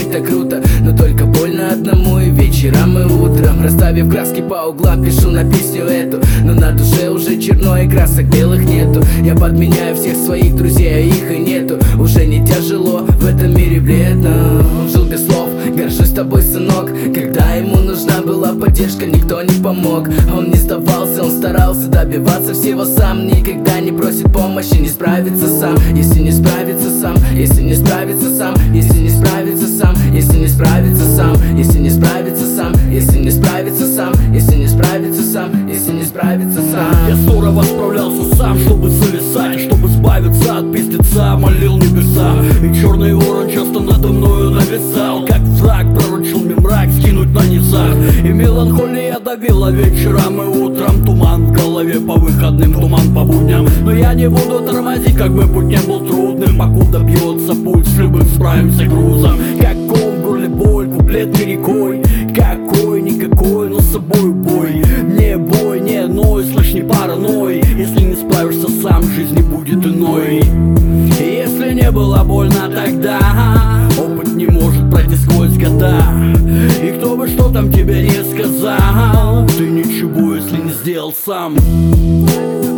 это круто, но только больно одному и вечером, и утром. Расставив краски по углам, пишу на песню эту, но на душе уже черно и красок белых нету. Я подменяю всех своих друзей, а их и нету. Уже не тяжело в этом мире бледно. Жил без слов, горжусь тобой, сынок. Когда ему нужна была поддержка, никто не помог. Он не сдавался, он старался добиваться всего сам. Никогда не просит помощи, не справится сам. Если не справится сам, если не справится сам, если не справится сам, если не справится сам, если не справится сам, если не справится сам, если не справится сам, если не справится сам. Я здорово справлялся сам, чтобы зависать, и чтобы избавиться от пиздеца, молил небеса. И черный ворон часто надо мною нависал, как враг пророчил мне мрак скинуть на низах. И меланхолия давила вечером и утром. Туман в голове по выходным, туман по будням. Но я не буду тормозить, как бы путь не был трудным. Покуда бьется путь, с любым справимся грузом. Как ком в горле боль, куплет не рекой. Какой-никакой, но с собой бой. Не бой, не ной, слышь, не параной. Если не справишься сам, жизнь не будет иной. И если не было больно тогда, опыт не может пройти сквозь года. И кто бы что там тебе не сказал, ты ничего, если не сделал сам.